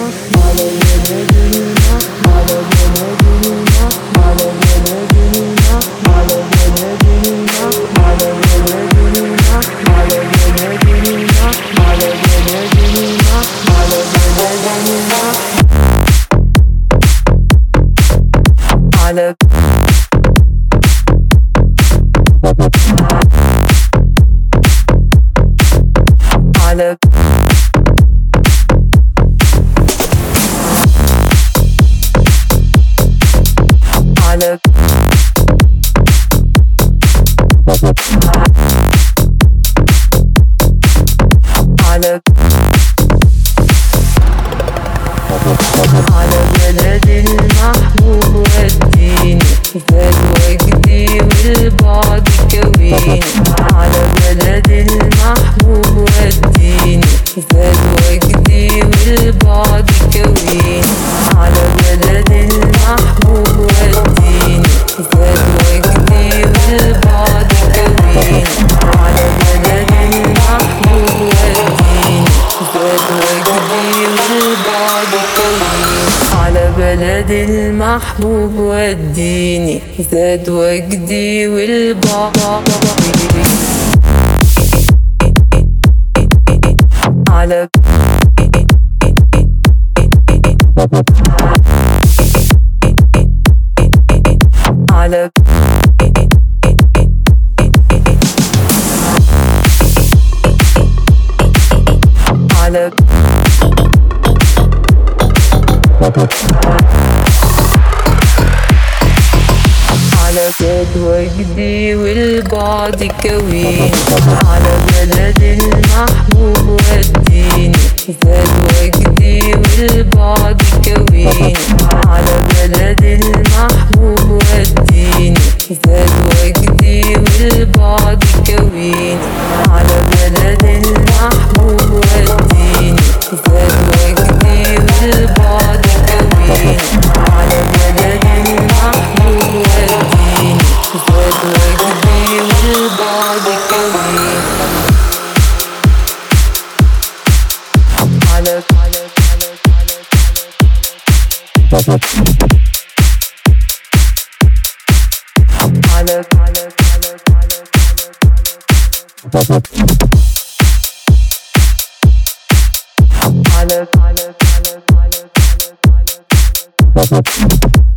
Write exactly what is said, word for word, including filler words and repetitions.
على على على على على بلد المحبوب وديني زاد وجدي والبعد كويني على بلد المحبوب وديني زاد وجدي والبعد كويني على بلد المحبوب وديني زاد وجدي والبعد كويني على بلد المحبوب وديني زاد وجدي والبعد كويني على بلد المحبوب وديني زاد وجدي والبعد على على على على زاد وجدي والبعد كويني على بلد المحبوب وديني زاد وجدي والبعد كويني على بلد المحبوب وديني زاد وجدي والبعد كويني على بلد المحبوب وديني زاد وجدي والبعد كويني على بلد المحبوب وديني زاد وجدي والبعد كويني على على على على على على على على